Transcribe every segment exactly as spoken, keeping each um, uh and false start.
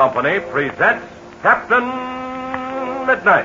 Company presents Captain Midnight.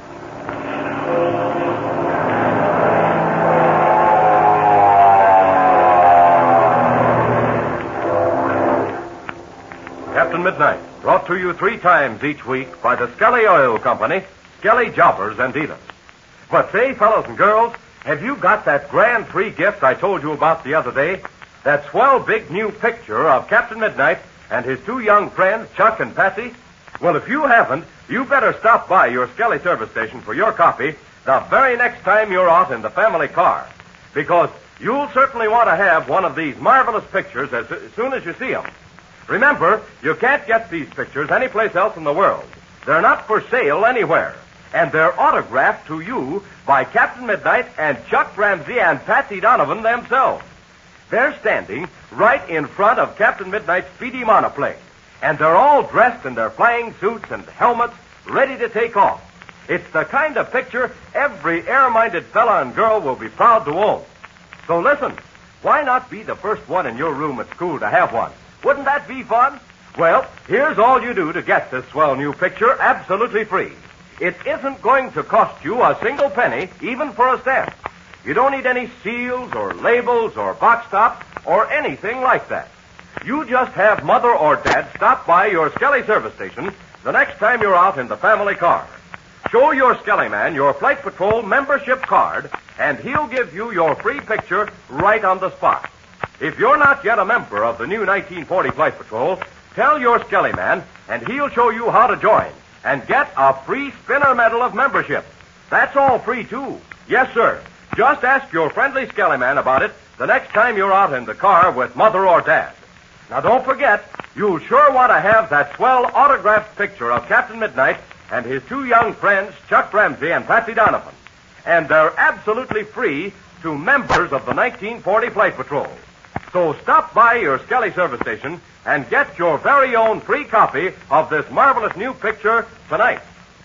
Captain Midnight, brought to you three times each week by the Skelly Oil Company, Skelly Jobbers and Dealers. But say, fellows and girls, have you got that grand free gift I told you about the other day? That swell big new picture of Captain Midnight and his two young friends, Chuck and Patsy? Well, if you haven't, you better stop by your Skelly service station for your copy the very next time you're out in the family car. Because you'll certainly want to have one of these marvelous pictures as, as soon as you see them. Remember, you can't get these pictures anyplace else in the world. They're not for sale anywhere. And they're autographed to you by Captain Midnight and Chuck Ramsey and Patsy Donovan themselves. They're standing right in front of Captain Midnight's speedy monoplane. And they're all dressed in their flying suits and helmets, ready to take off. It's the kind of picture every air-minded fella and girl will be proud to own. So listen, why not be the first one in your room at school to have one? Wouldn't that be fun? Well, here's all you do to get this swell new picture absolutely free. It isn't going to cost you a single penny, even for a stamp. You don't need any seals or labels or box tops or anything like that. You just have Mother or Dad stop by your Skelly service station the next time you're out in the family car. Show your Skelly man your Flight Patrol membership card, and he'll give you your free picture right on the spot. If you're not yet a member of the new nineteen forty Flight Patrol, tell your Skelly man, and he'll show you how to join and get a free Spinner Medal of membership. That's all free, too. Yes, sir. Just ask your friendly Skelly man about it the next time you're out in the car with Mother or Dad. Now, don't forget, you'll sure want to have that swell autographed picture of Captain Midnight and his two young friends, Chuck Ramsey and Patsy Donovan. And they're absolutely free to members of the nineteen forty Flight Patrol. So stop by your Skelly service station and get your very own free copy of this marvelous new picture tonight.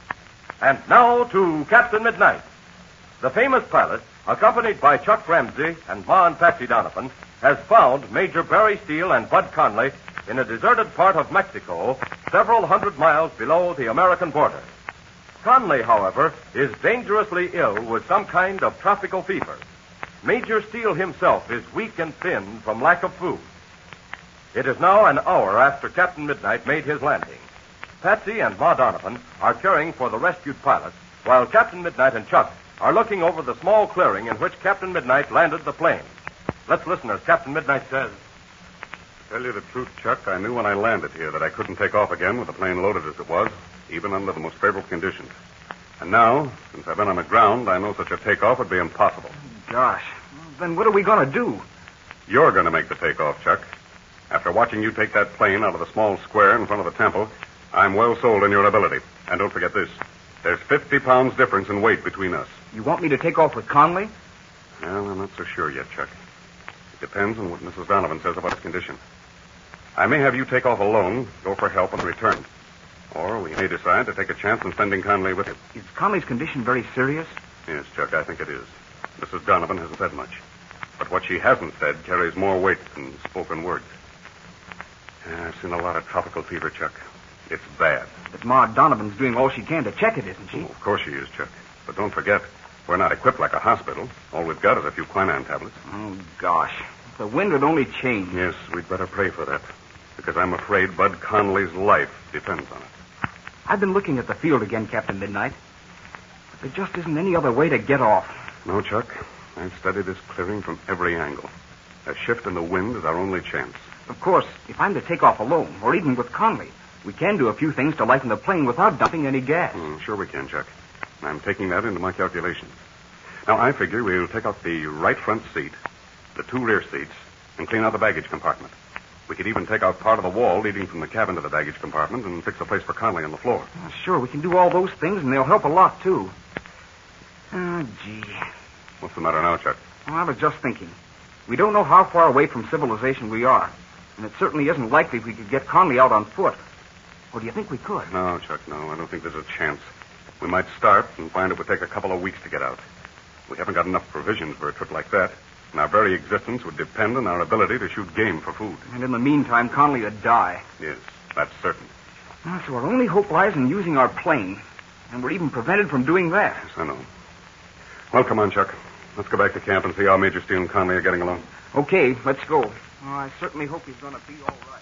And now to Captain Midnight. The famous pilot, accompanied by Chuck Ramsey and Ma and Patsy Donovan, has found Major Barry Steele and Bud Conley in a deserted part of Mexico several hundred miles below the American border. Conley, however, is dangerously ill with some kind of tropical fever. Major Steele himself is weak and thin from lack of food. It is now an hour after Captain Midnight made his landing. Patsy and Ma Donovan are caring for the rescued pilot, while Captain Midnight and Chuck are looking over the small clearing in which Captain Midnight landed the plane. Let's listen as Captain Midnight says. To tell you the truth, Chuck, I knew when I landed here that I couldn't take off again with the plane loaded as it was, even under the most favorable conditions. And now, since I've been on the ground, I know such a takeoff would be impossible. Gosh, then what are we going to do? You're going to make the takeoff, Chuck. After watching you take that plane out of the small square in front of the temple, I'm well sold in your ability. And don't forget this. There's fifty pounds difference in weight between us. You want me to take off with Conley? Well, I'm not so sure yet, Chuck. It depends on what Missus Donovan says about his condition. I may have you take off alone, go for help, and return. Or we may decide to take a chance in sending Conley with you. Is Conley's condition very serious? Yes, Chuck, I think it is. Missus Donovan hasn't said much. But what she hasn't said carries more weight than spoken words. Yeah, I've seen a lot of tropical fever, Chuck. It's bad. But Ma Donovan's doing all she can to check it, isn't she? Oh, of course she is, Chuck. But don't forget, we're not equipped like a hospital. All we've got is a few quinine tablets. Oh, gosh. If the wind would only change. Yes, we'd better pray for that. Because I'm afraid Bud Conley's life depends on it. I've been looking at the field again, Captain Midnight. But there just isn't any other way to get off. No, Chuck. I've studied this clearing from every angle. A shift in the wind is our only chance. Of course, if I'm to take off alone, or even with Conley, we can do a few things to lighten the plane without dumping any gas. Mm, sure we can, Chuck. I'm taking that into my calculations. Now, I figure we'll take out the right front seat, the two rear seats, and clean out the baggage compartment. We could even take out part of the wall leading from the cabin to the baggage compartment and fix a place for Conley on the floor. Uh, sure, we can do all those things, and they'll help a lot, too. Oh, gee. What's the matter now, Chuck? Well, I was just thinking. We don't know how far away from civilization we are, and it certainly isn't likely we could get Conley out on foot. Or do you think we could? No, Chuck, no. I don't think there's a chance. We might start and find it would take a couple of weeks to get out. We haven't got enough provisions for a trip like that, and our very existence would depend on our ability to shoot game for food. And in the meantime, Conley would die. Yes, that's certain. Well, so our only hope lies in using our plane. And we're even prevented from doing that. Yes, I know. Well, come on, Chuck. Let's go back to camp and see how Major Steele and Conley are getting along. Okay, let's go. Oh, I certainly hope he's going to be all right.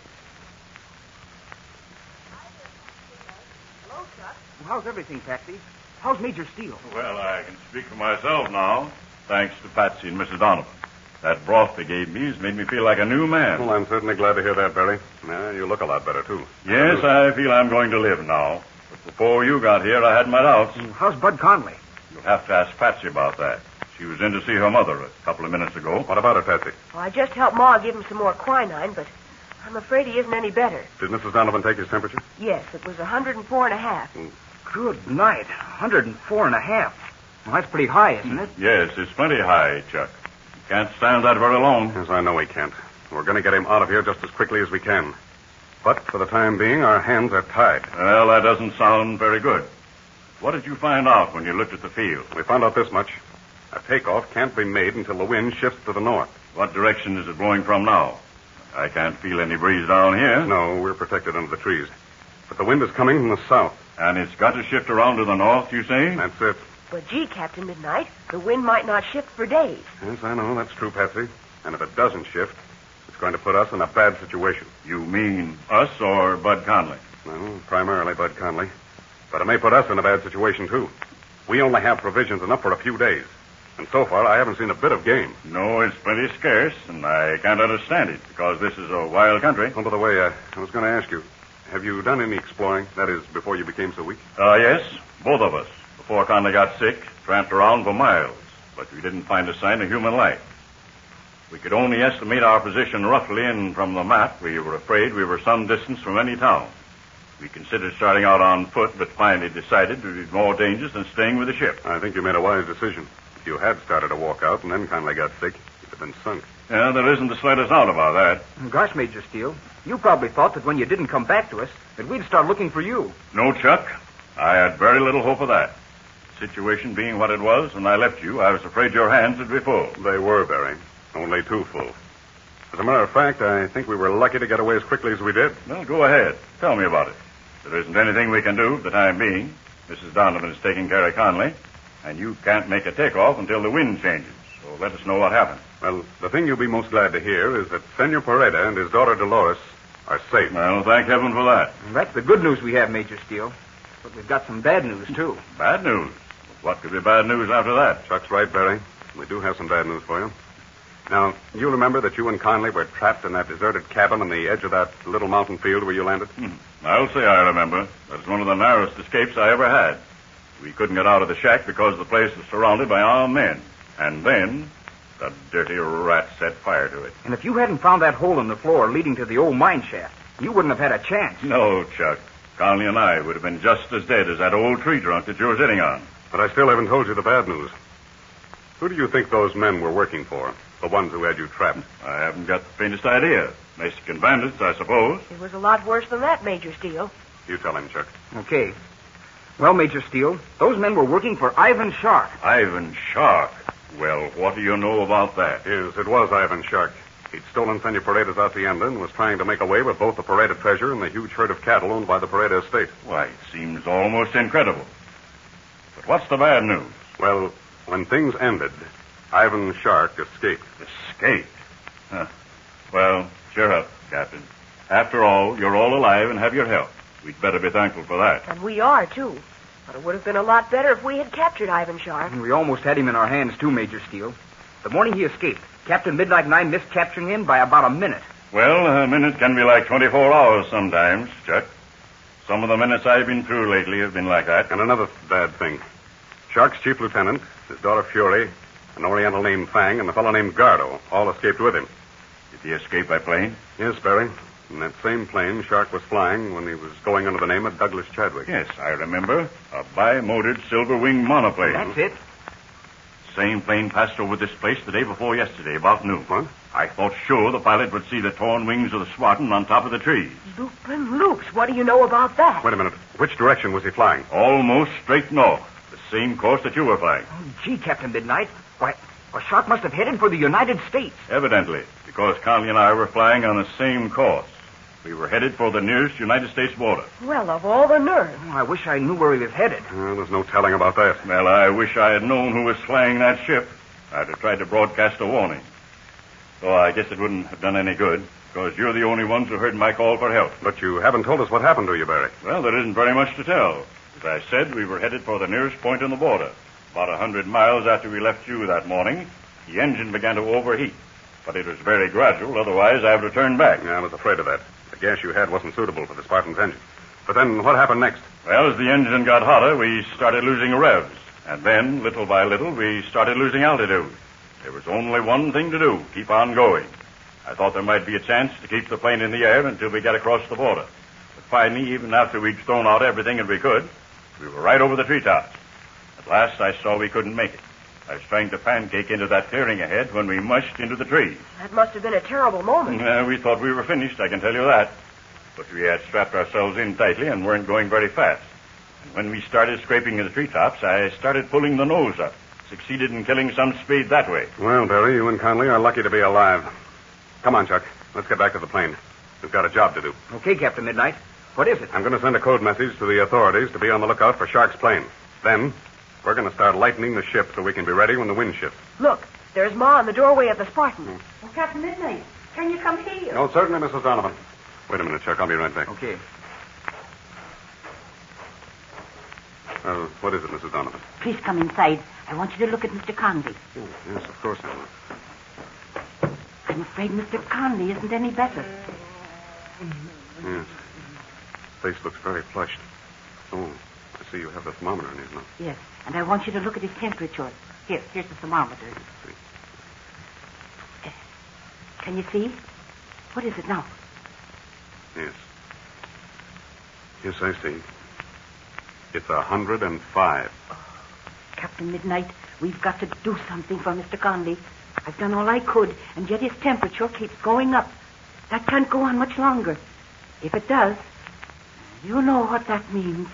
Hello, Chuck. Well, how's everything, Patsy? How's Major Steele? Well, I can speak for myself now, thanks to Patsy and Missus Donovan. That broth they gave me has made me feel like a new man. Well, I'm certainly glad to hear that, Barry. Yeah, you look a lot better, too. Yes, I feel I'm going to live now. But before you got here, I had my doubts. How's Bud Conley? You'll have to ask Patsy about that. She was in to see her mother a couple of minutes ago. What about it, Patsy? Well, I just helped Ma give him some more quinine, but I'm afraid he isn't any better. Did Missus Donovan take his temperature? Yes, it was one hundred four and a half. Good night. one hundred four and a half. Well, that's pretty high, isn't it? Yes, it's plenty high, Chuck. You can't stand that very long. Yes, I know we can't. We're going to get him out of here just as quickly as we can. But for the time being, our hands are tied. Well, that doesn't sound very good. What did you find out when you looked at the field? We found out this much. A takeoff can't be made until the wind shifts to the north. What direction is it blowing from now? I can't feel any breeze down here. No, we're protected under the trees. But the wind is coming from the south. And it's got to shift around to the north, you say? That's it. But gee, Captain Midnight, the wind might not shift for days. Yes, I know. That's true, Patsy. And if it doesn't shift, it's going to put us in a bad situation. You mean us or Bud Conley? Well, primarily Bud Conley. But it may put us in a bad situation, too. We only have provisions enough for a few days. And so far, I haven't seen a bit of game. No, it's plenty scarce, and I can't understand it, because this is a wild country. Oh, by the way, uh, I was going to ask you, have you done any exploring? That is, before you became so weak? Uh, yes, both of us. Before Conley got sick, tramped around for miles, but we didn't find a sign of human life. We could only estimate our position roughly, and from the map, we were afraid we were some distance from any town. We considered starting out on foot, but finally decided it would be more dangerous than staying with the ship. I think you made a wise decision. If you had started to walk out and then Conley got sick, you'd have been sunk. Yeah, there isn't the slightest doubt about that. Gosh, Major Steele, you probably thought that when you didn't come back to us, that we'd start looking for you. No, Chuck. I had very little hope of that. The situation being what it was, when I left you, I was afraid your hands would be full. They were, Barry. Only too full. As a matter of fact, I think we were lucky to get away as quickly as we did. Well, go ahead. Tell me about it. There isn't anything we can do for the time being. Missus Donovan is taking care of Conley, and you can't make a takeoff until the wind changes. So let us know what happened. Well, the thing you'll be most glad to hear is that Senor Pareda and his daughter Dolores are safe. Well, thank heaven for that. And that's the good news we have, Major Steele. But we've got some bad news, too. Bad news? What could be bad news after that? Chuck's right, Barry. We do have some bad news for you. Now, you'll remember that you and Conley were trapped in that deserted cabin on the edge of that little mountain field where you landed? Hmm. I'll say I remember. That's one of the narrowest escapes I ever had. We couldn't get out of the shack because the place was surrounded by armed men. And then, the dirty rat set fire to it. And if you hadn't found that hole in the floor leading to the old mine shaft, you wouldn't have had a chance. No, Chuck. Conley and I would have been just as dead as that old tree trunk that you were sitting on. But I still haven't told you the bad news. Who do you think those men were working for? The ones who had you trapped? I haven't got the faintest idea. Mexican bandits, I suppose. It was a lot worse than that, Major Steele. You tell him, Chuck. Okay. Well, Major Steele, those men were working for Ivan Shark. Ivan Shark? Well, what do you know about that? Yes, it was Ivan Shark. He'd stolen Senor Pareda's hacienda and was trying to make away with both the Pareda treasure and the huge herd of cattle owned by the Pareda estate. Why, it seems almost incredible. But what's the bad news? Well, when things ended, Ivan Shark escaped. Escaped? Huh. Well, cheer up, Captain. After all, you're all alive and have your health. We'd better be thankful for that. And we are, too. But it would have been a lot better if we had captured Ivan Shark. And we almost had him in our hands, too, Major Steele. The morning he escaped, Captain Midnight and I missed capturing him by about a minute. Well, a minute can be like twenty-four hours sometimes, Chuck. Some of the minutes I've been through lately have been like that. And another bad thing. Shark's chief lieutenant, his daughter Fury, an Oriental named Fang, and a fellow named Gardo all escaped with him. Did he escape by plane? Yes, Barry. In that same plane Shark was flying when he was going under the name of Douglas Chadwick. Yes, I remember. A bi-motored silver-wing monoplane. That's it. Same plane passed over this place the day before yesterday, about noon. What? I thought sure the pilot would see the torn wings of the Spartan on top of the trees. Loopin' loops. What do you know about that? Wait a minute. Which direction was he flying? Almost straight north. The same course that you were flying. Oh, gee, Captain Midnight. Why, well, Shark must have headed for the United States. Evidently, because Conley and I were flying on the same course. We were headed for the nearest United States border. Well, of all the nerve. Oh, I wish I knew where he was headed. Well, there's no telling about that. Well, I wish I had known who was flying that ship. I'd have tried to broadcast a warning. Though I guess it wouldn't have done any good, because you're the only ones who heard my call for help. But you haven't told us what happened to you, Barry. Well, there isn't very much to tell. As I said, we were headed for the nearest point on the border. About a hundred miles after we left you that morning, the engine began to overheat. But it was very gradual, otherwise I would have turned back. Yeah, I was afraid of that. The gas you had wasn't suitable for the Spartan's engine. But then what happened next? Well, as the engine got hotter, we started losing revs. And then, little by little, we started losing altitude. There was only one thing to do, keep on going. I thought there might be a chance to keep the plane in the air until we got across the border. But finally, even after we'd thrown out everything that we could, we were right over the treetops. At last, I saw we couldn't make it. I was trying to pancake into that clearing ahead when we mushed into the trees. That must have been a terrible moment. Uh, we thought we were finished, I can tell you that. But we had strapped ourselves in tightly and weren't going very fast. And when we started scraping the treetops, I started pulling the nose up. Succeeded in killing some speed that way. Well, Barry, you and Conley are lucky to be alive. Come on, Chuck. Let's get back to the plane. We've got a job to do. Okay, Captain Midnight. What is it? I'm going to send a code message to the authorities to be on the lookout for Shark's plane. Then, we're going to start lightening the ship so we can be ready when the wind shifts. Look, there's Ma in the doorway of the Spartan. Oh, Captain Midnight, can you come here? Oh, certainly, Missus Donovan. Wait a minute, Chuck. I'll be right back. Okay. Uh, what is it, Missus Donovan? Please come inside. I want you to look at Mister Conley. Oh, yes, of course I will. I'm afraid Mister Conley isn't any better. Yes. Face looks very flushed. Oh, I see you have the thermometer in his mouth. Yes, and I want you to look at his temperature. Here, here's the thermometer. Uh, Can you see? What is it now? Yes. Yes, I see. It's a hundred and five. Captain Midnight, we've got to do something for Mister Conley. I've done all I could, and yet his temperature keeps going up. That can't go on much longer. If it does, you know what that means.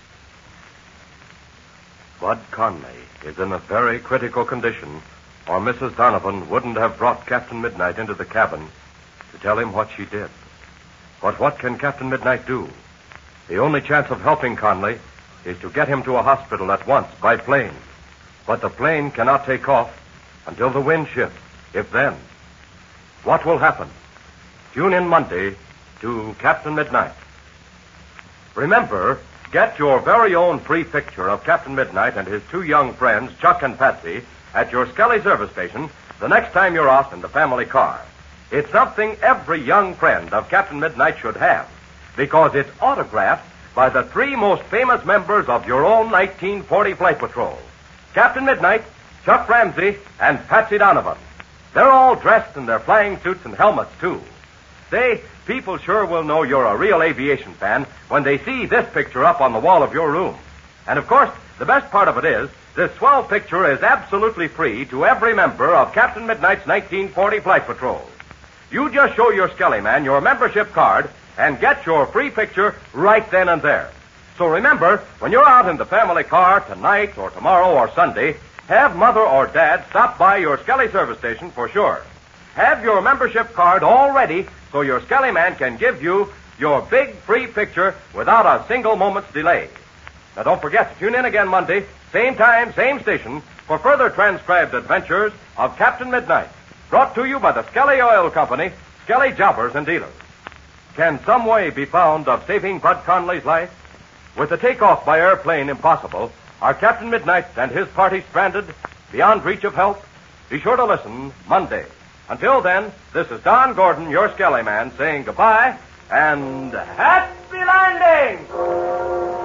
Bud Conley is in a very critical condition, or Missus Donovan wouldn't have brought Captain Midnight into the cabin to tell him what she did. But what can Captain Midnight do? The only chance of helping Conley is to get him to a hospital at once by plane. But the plane cannot take off until the wind shifts, if then. What will happen? Tune in Monday to Captain Midnight. Remember, get your very own free picture of Captain Midnight and his two young friends, Chuck and Patsy, at your Skelly service station the next time you're off in the family car. It's something every young friend of Captain Midnight should have, because it's autographed by the three most famous members of your own nineteen forty Flight Patrol. Captain Midnight, Chuck Ramsey, and Patsy Donovan. They're all dressed in their flying suits and helmets, too. Say, people sure will know you're a real aviation fan when they see this picture up on the wall of your room. And, of course, the best part of it is, this swell picture is absolutely free to every member of Captain Midnight's nineteen forty Flight Patrol. You just show your Skelly man your membership card and get your free picture right then and there. So remember, when you're out in the family car tonight or tomorrow or Sunday, have Mother or Dad stop by your Skelly service station for sure. Have your membership card all ready so your Skelly man can give you your big free picture without a single moment's delay. Now don't forget to tune in again Monday, same time, same station, for further transcribed adventures of Captain Midnight, brought to you by the Skelly Oil Company, Skelly Jobbers and Dealers. Can some way be found of saving Bud Conley's life? With the takeoff by airplane impossible, are Captain Midnight and his party stranded, beyond reach of help? Be sure to listen Monday. Until then, this is Don Gordon, your Skelly man, saying goodbye and happy landing!